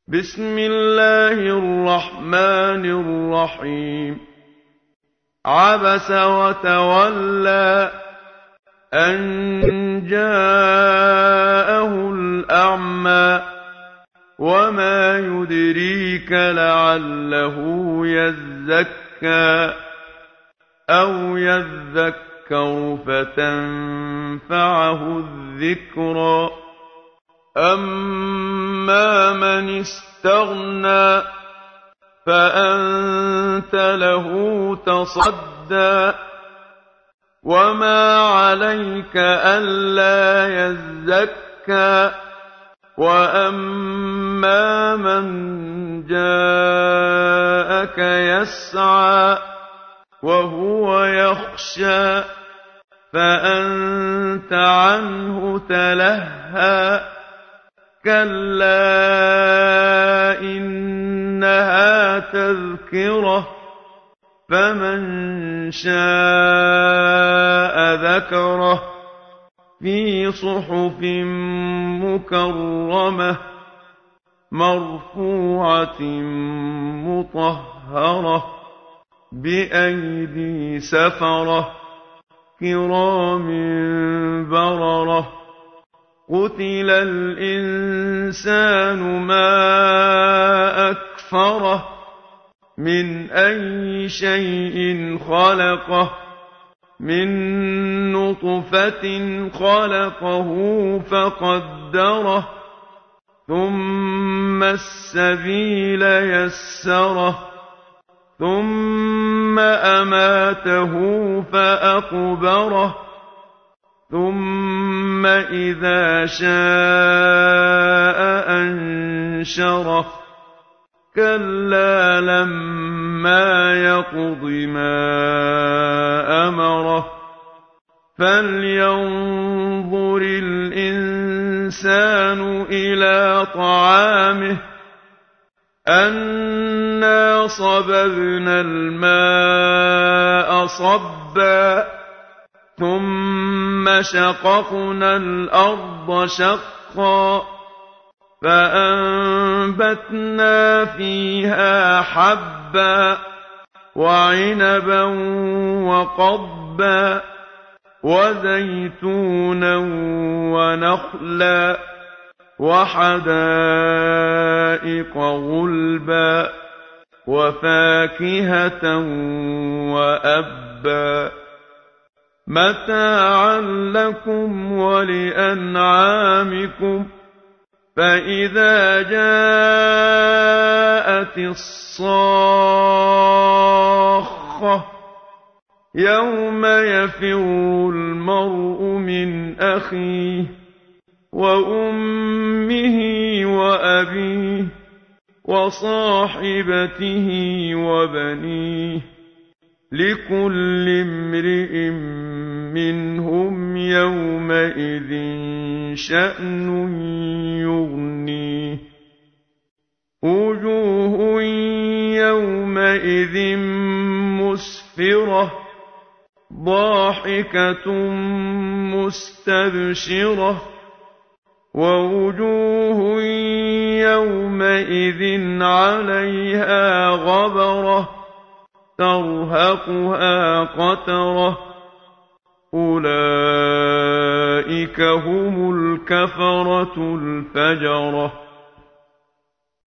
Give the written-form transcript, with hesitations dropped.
بسم الله الرحمن الرحيم. عبس وتولى أن جاءه الأعمى وما يدريك لعله يزكى أو يذكر فتنفعه الذكرى. أما من استغنى فأنت له تصدى وما عليك ألا يزكى. وأما من جاءك يسعى وهو يخشى فأنت عنه تلهى. كلا إنها تذكرة فمن شاء ذكره في صحف مكرمة مرفوعة مطهرة بأيدي سفرة كرام بررة. قتل الإنسان ما أكفره من أي شيء خلقه من نطفة خلقه فقدره ثم السبيل يسره ثم أماته فأقبره ثم إذا شاء أنشره. كلا لما يقض ما أمره. فلينظر الإنسان إلى طعامه أنا صببنا الماء صبا ثم شققنا الأرض شقا فأنبتنا فيها حبا وعنبا وقضبا وزيتونا ونخلا وحدائق غلبا وفاكهة وأبا متاعا لكم ولأنعامكم. فإذا جاءت الصاخة يوم يفر المرء من أخيه وأمه وأبيه وصاحبته وبنيه لكل امرئ منهم يومئذ شأن يغنيه. وجوه يومئذ مسفرة ضاحكة مستبشرة ووجوه يومئذ عليها غبرة ترهقها قترة. أولئك هم الكفرة الفجرة.